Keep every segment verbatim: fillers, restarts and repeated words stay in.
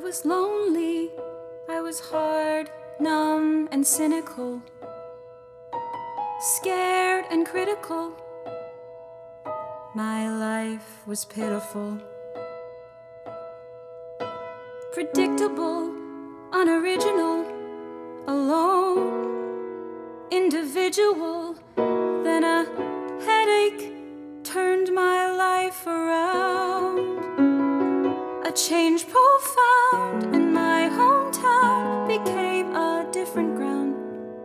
was lonely, I was hard, numb, and cynical, scared and critical. My life was pitiful, predictable, unoriginal, alone, individual. Then a headache turned my life around. A change profound, and my hometown became a different ground.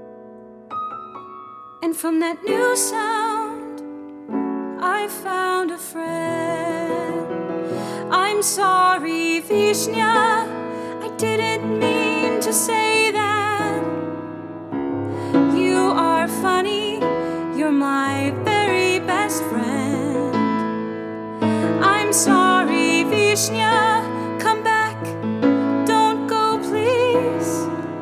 And from that new sound, I found a friend. I'm sorry, Vishnya, I didn't mean to say that. You are funny, you're my very best friend. I'm sorry, Vishnya, come back, don't go please.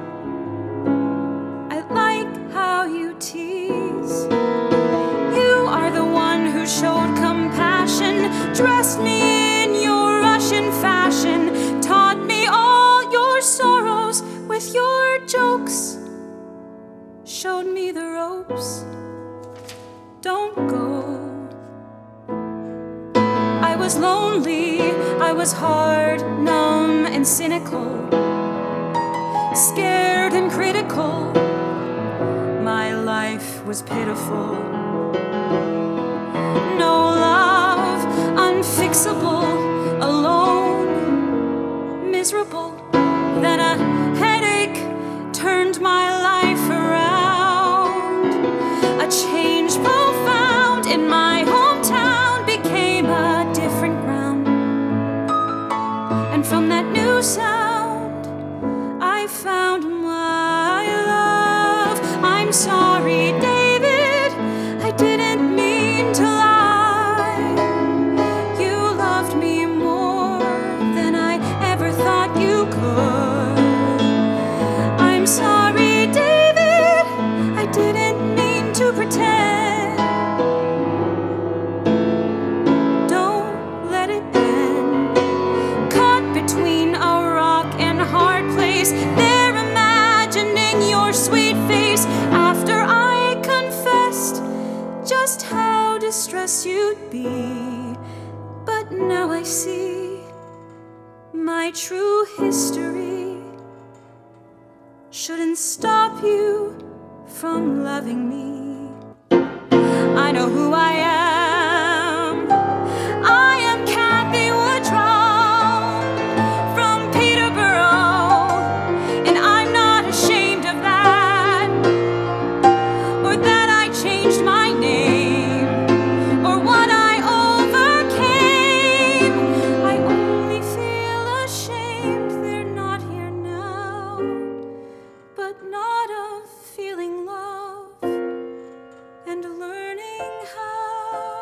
I like how you tease. You are the one who showed compassion, dressed me in your Russian fashion, taught me all your sorrows with your jokes, showed me the ropes. Don't go. I was lonely, I was hard, numb, and cynical, scared and critical. My life was pitiful. No love, unfixable, alone, miserable. Then a headache turned my life around. A change profound in my hometown became a different ground. And from that new sound, I found my love. I'm sorry, David, I didn't mean to lie. You loved me more than I ever thought you could. I'm sorry, David, I didn't mean to pretend. Don't let it end. Caught between a rock and a hard place, they're imagining your sweet face after I confessed just how distressed you'd be. But now I see my true history shouldn't stop you from loving me. I know who I am. I am Kathy Woodrow from Peterborough, and I'm not ashamed of that, or that I changed my name, or what I overcame. I only feel ashamed they're not here now, but not of feeling love and learning how.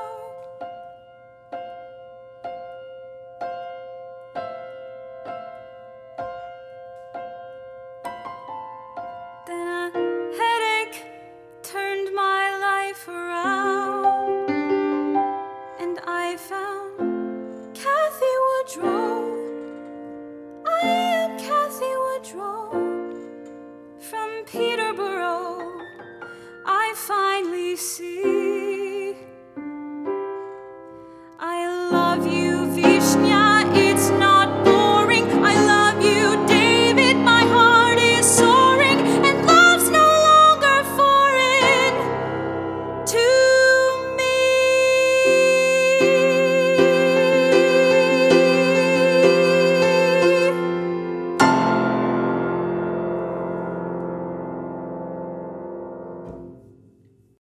Then a headache turned my life around, and I found Kathy Woodrow. I am Kathy Woodrow from Peterborough. I finally see I love you.